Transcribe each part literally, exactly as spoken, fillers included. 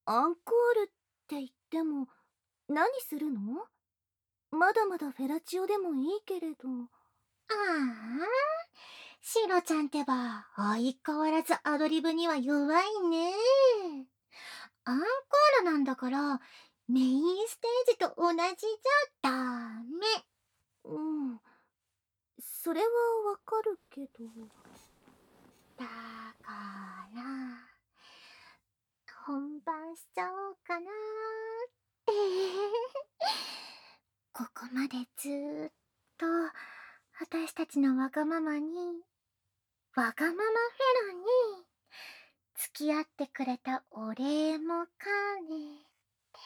アンコールって言っても何するの？まだまだフェラチオでもいいけれど。 ああ、シロちゃんってば相変わらずアドリブには弱いね。アンコールなんだからメインステージと同じじゃダメ。 うん、それはわかるけど。 だから本番しちゃおうかなって。ここまでずーっと私たちのわがままにわがままフェラに付き合ってくれたお礼も兼ねて。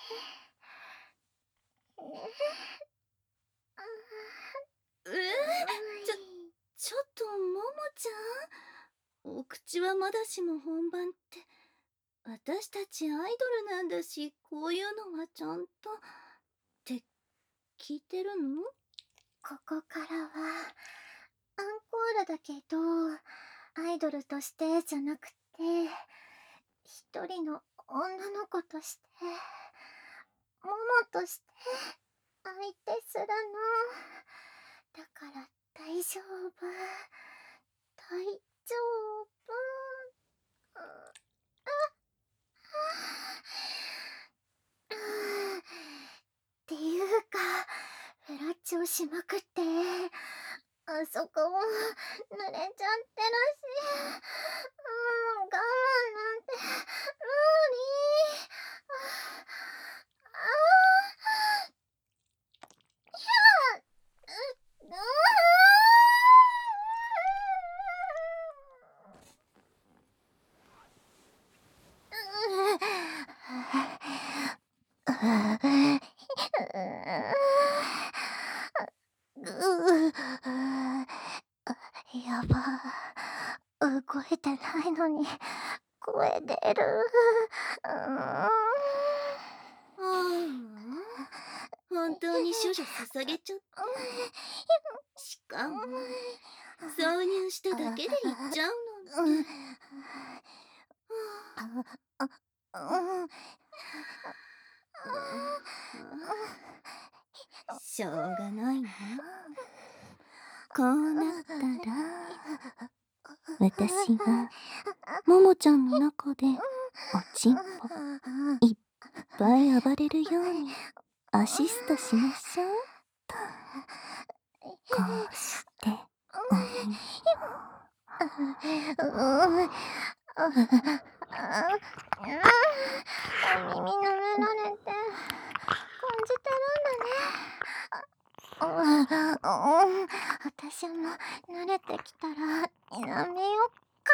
えー、ちょ、ちょっとももちゃん、お口はまだしも本番って。私たちアイドルなんだし、こういうのはちゃんとって聞いてるの？ ここからはアンコールだけどアイドルとしてじゃなくて一人の女の子としてモモとして相手するの。だから大丈夫大丈夫。うん、っていうかフェラチオしまくってあそこも濡れちゃってるし、うん、我慢なんて無理。ああ、いや、う、うやば、動いてないのに声出る。うーん。 ああ、本当に処女捧げちゃって。しかも挿入しただけで行っちゃうなんて。しょうがないな。こうなったら私はももちゃんの中でおちんぽいっぱい暴れるようにアシストしましょうと。こうしてお耳を。 お耳舐められて感じてるんだね。私も慣れてきたらやめよっか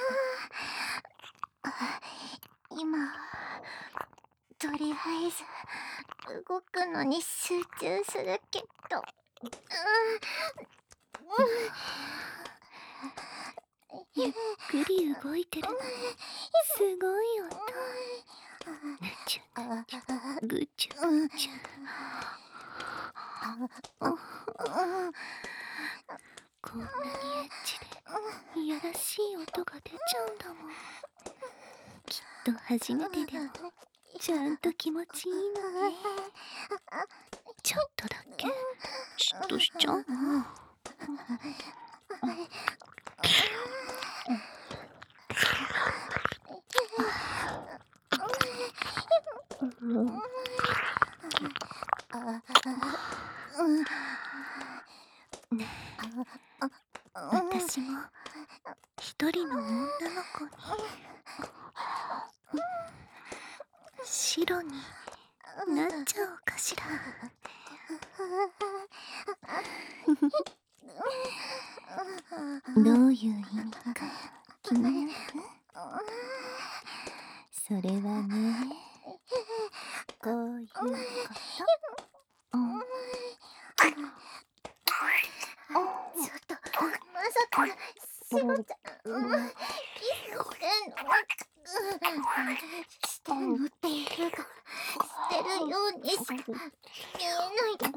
な。今はとりあえず動くのに集中するけど。 ゆっくり動いてるのにすごい音。ぬちゅぬちゅぐちゅぐちゅ。こんなにエッチでいやらしい音が出ちゃうんだもん。きっと初めてでもちゃんと気持ちいいのね。ちょっとだけ嫉妬しちゃうの。ねえ、私も一人の女の子に白になっちゃおうかしら。どういう意味か気になる？それはね、こういうこと。うん、 ちょっとまさかシロちゃん、うん、キスしてんの？してんのっていうかしてるようにしか見えないけど。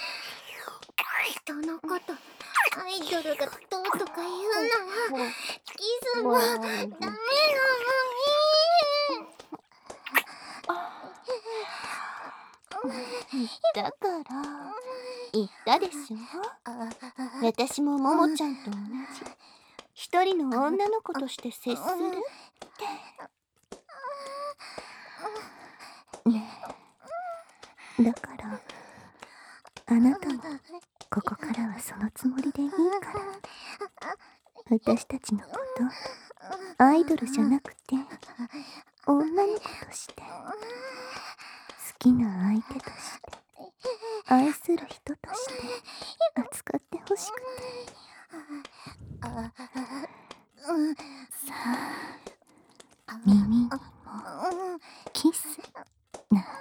人のことアイドルがどうとか言うならキスもダメなのに。だから言ったでしょ。私もももちゃんと同じ一人の女の子として接するってね。えだからあなたもここからはそのつもりでいいから。私たちのことアイドルじゃなくて女の子として好きな相手として愛する人として扱ってほしくて。さあ耳にもキスなんて。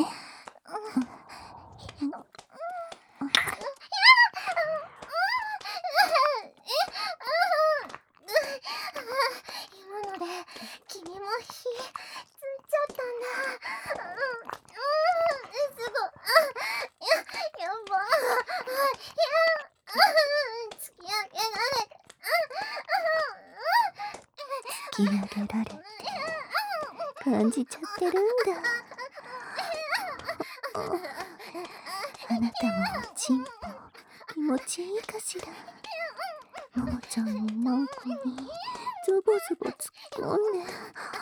今ので君も火ついちゃったんだ。うんうんすごい。ややばい。突き上げられて突き上げられて感じちゃってるんだ。あなたもおちんぽ気持ちいいかしら。ももちゃんのなんこにズボズボ突っ込んで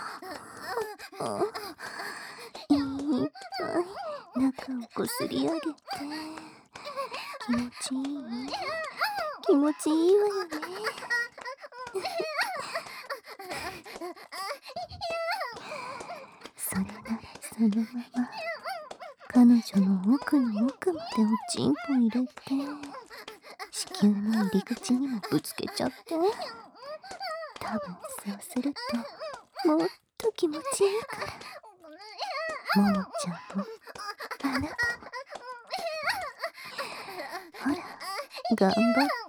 いっぱい中をこすり上げて気持ちいい気持ちいいわよね。それならそのまま彼女の奥の奥までおちんぽ入れて子宮の入り口にもぶつけちゃって。多分そうするともっと気持ちいいから。ももちゃんもあなたもほら頑張って。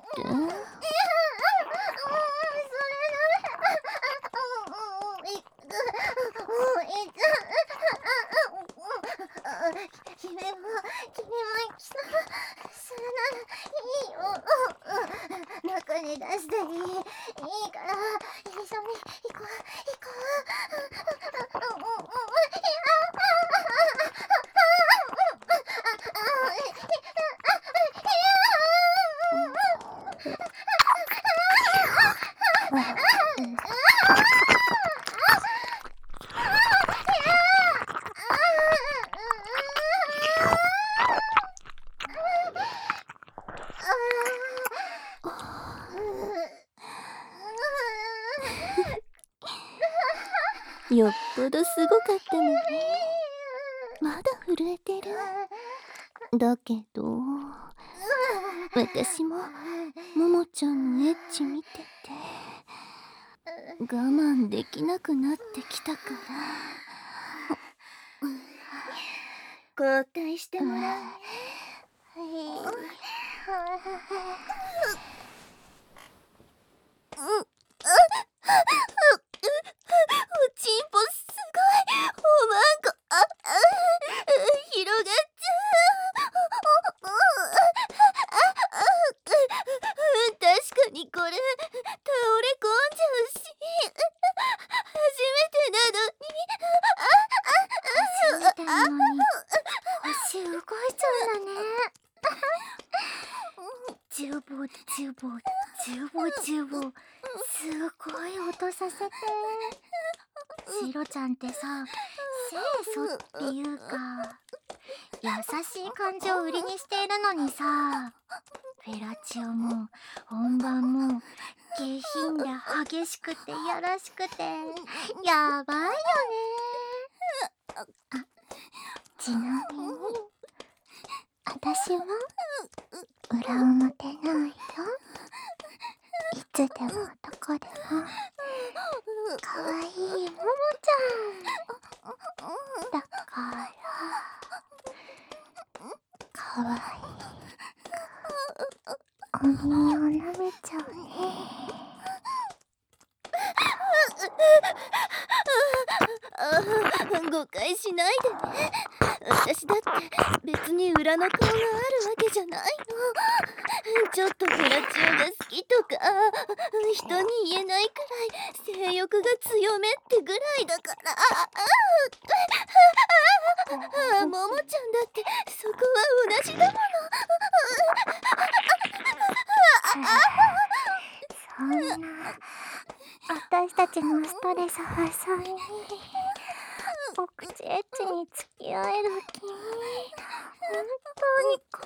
君も君もキスするならいいよ。中に出していいいいから一緒に行こう行こう。 よっぽどすごかったのね。まだ震えてる。だけど私もももちゃんのエッチ見てて我慢できなくなってきたから交代してもらうね。おちんぽすごいおまんこああ広がっちゃう。確かにこれ倒れ込んじゃうし初めてなのに。 初めてなのに腰動いちゃうんだね。ジュボジュボジュボジュボすごい音させて。シロちゃんってさ清楚っていうか優しい感じを売りにしているのにさ、フェラチオも本番も下品で激しくてやらしくてやばいよね。あ、ちなみに私は裏表ないよ。いつでもどこでもかわいいももちゃんだからかわいいお耳を舐めちゃうね。 誤解しないでね。 私だって別に裏の顔があるわけじゃないの。ちょっとフェラチオが好きとか人に言えないくらい性欲が強めってぐらいだから。ああ、ももちゃんだってそこは同じだもの。 そんな私たちのストレス発散にお口エッチに付き合える君、本当にこ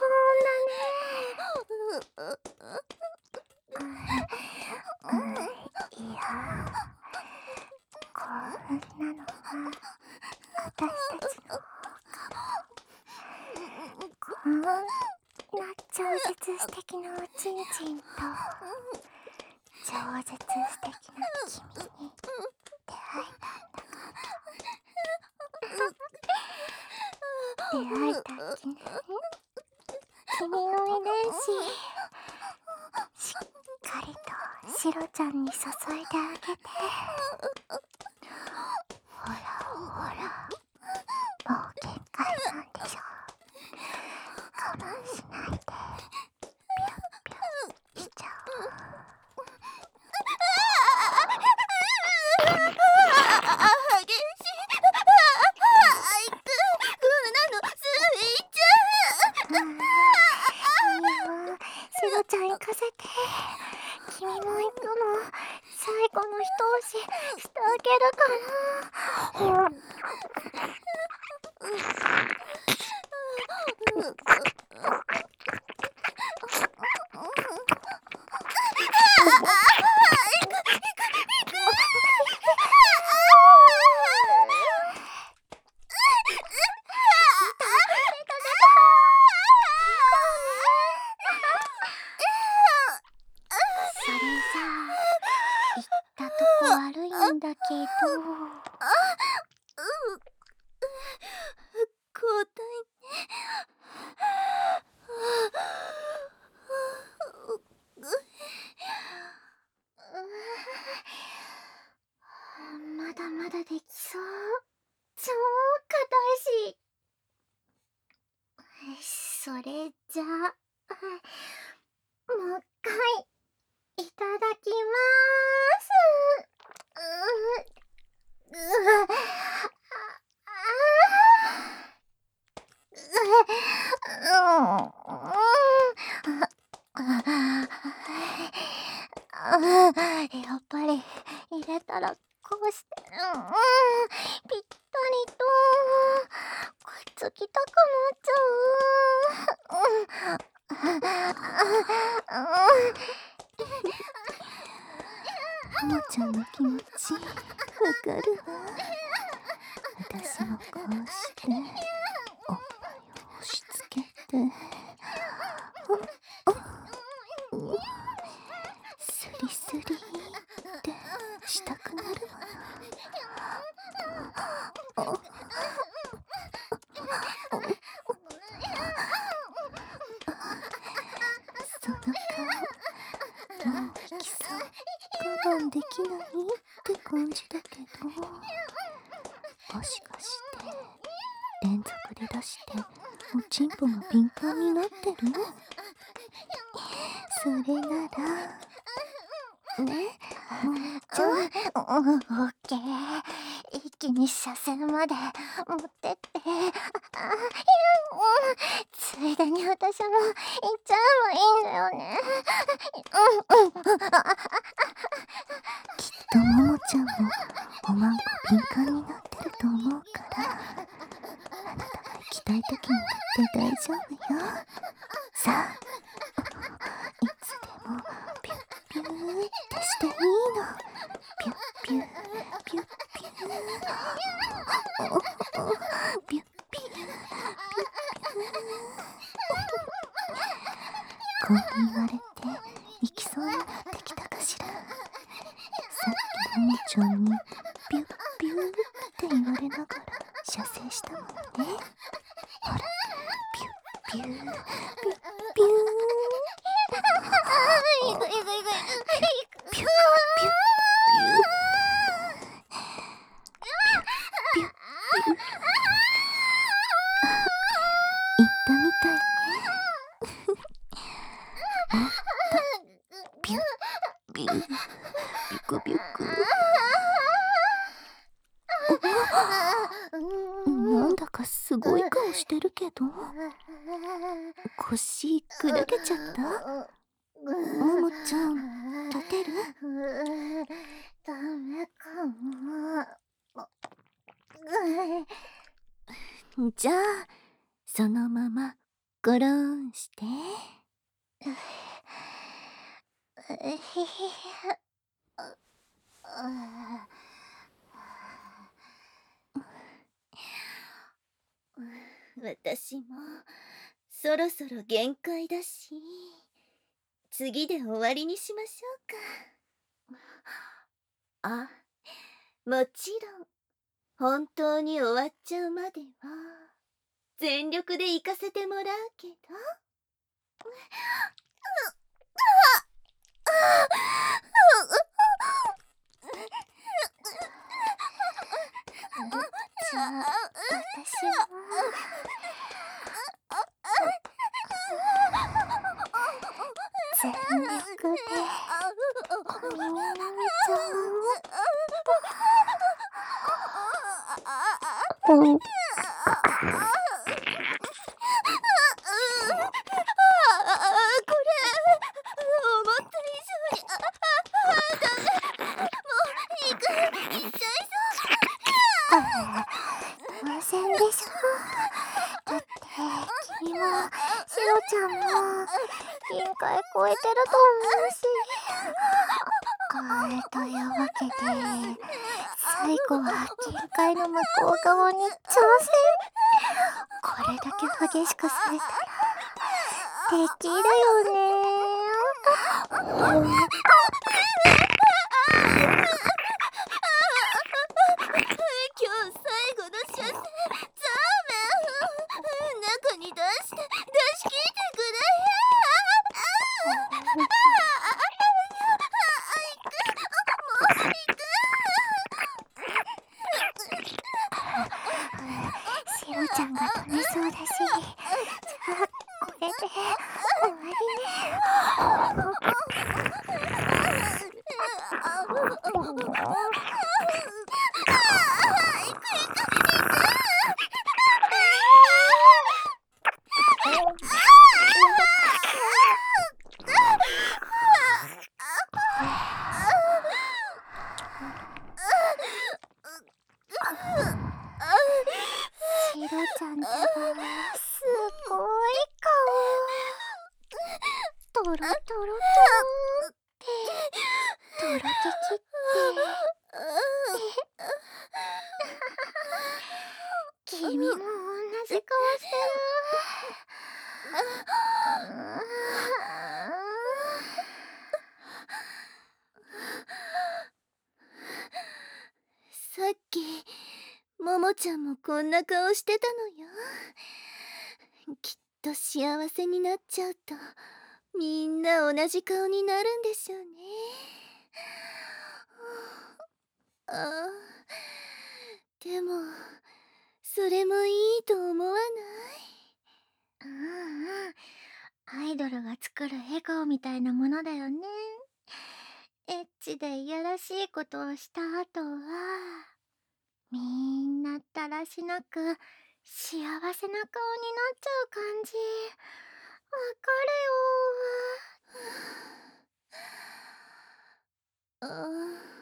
んなね。うん、いや、興奮なのは私たちの方かも。こんな超絶素敵なおちんちんと超絶素敵な君に出会えたんだから出会えた記念、君の遺伝子しっかりとシロちゃんに注いであげて。ほらほら、もう限界なんでしょ。我慢しないでピュッピュッしちゃおう。シロちゃん行かせて。君も行くの。最後の一押ししてあげるかな。それさ、行ったとこ悪いんだけど。 交代まだまだできそう。超硬いし。それじゃあ、もう一回いただきまーす。ううやっぱり入れたらこうして、うん、ぴったりとくっつきたくなっちゃう。 ももちゃんの気持ちわかるわ。私もこうしておっぱいを押し付けてスリスリってしたくなるわよ。その顔もういきそう、我慢できないって感じだけど、もしかして連続で出しておちんぽが敏感になってる？それならね、ももちゃん。 オッケー。一気に車線まで持ってって、ついでに私も行っちゃえばいいんだよね。 きっとももちゃんもおまんこ敏感になってると思うから、あなたが行きたい時に行って大丈夫よ。さあ、いつでもピュッピューってしていいの。ピュッピューピュッピューピュッピューピュッピュー。こう言われて行きそうになってきたかしら。さっきももちゃんにピュッピューって言われながら射精したもんね。ほら、ピュッピューピュッピュー。 いくいくいくいくいく。 ピュッピュッピュッピュッピュッ。あかすごい顔してるけど。腰砕けちゃった？ももちゃん、立てる？ ダメかも。 じゃあ、そのままゴロンして。私もそろそろ限界だし、次で終わりにしましょうか。あ、もちろん本当に終わっちゃうまでは全力で行かせてもらうけど。 じゃあ私も全力でお耳のちゃんを。うん。当然でしょ。だって君もシロちゃんも限界超えてると思うし。はい、というわけで最後は限界の向こう側に挑戦。これだけ激しくされたらできるよね。 今日最後の射精、ザーメン、中に出して出し切ってくれシロちゃんが止めそうだし、じゃあこれで終わりね。シロちゃんってばすごい顔。トロトロトロってトロテキって君も同じ顔してる。 さっきももちゃんもこんな顔してたのよ。きっと幸せになっちゃうとみんな同じ顔になるんでしょうね。ああ、でもそれもいいと思わない？ うんうん。アイドルが作る笑顔みたいなものだよね。エッチでいやらしいことをした後はみんなだらしなく幸せな顔になっちゃう感じ。わかああ、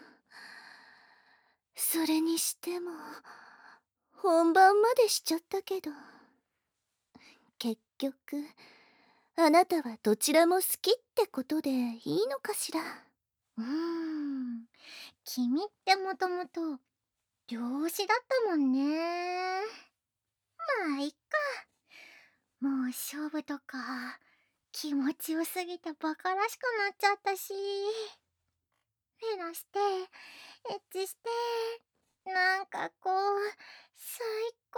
それにしても本番までしちゃったけど、結局あなたはどちらも好きってことでいいのかしら。 うーん。君ってもともと漁師だったもんね。まあいっか。もう勝負とか気持ちよすぎてバカらしくなっちゃったし、フェラしてエッチしてなんかこう最高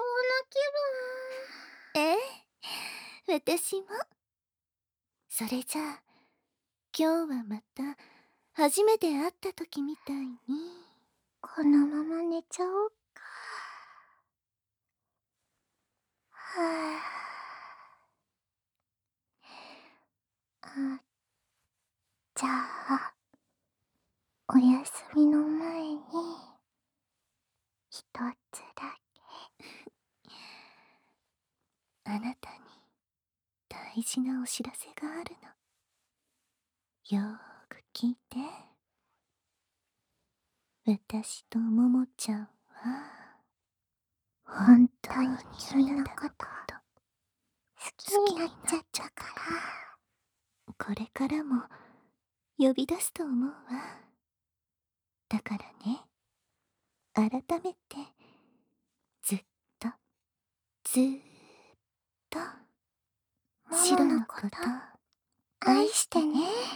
ええ、私も。それじゃあ今日はまた初めて会った時みたいに。 このまま寝ちゃおうか。はあ。あ、じゃあおやすみの前に一つだけ。 あなたに大事なお知らせがあるの。よーく聞いて。私とももちゃんは本当に君のこと好きになっちゃったから、これからも呼び出すと思うわ。だからね、改めてずっとずーっとシロのこと愛してね。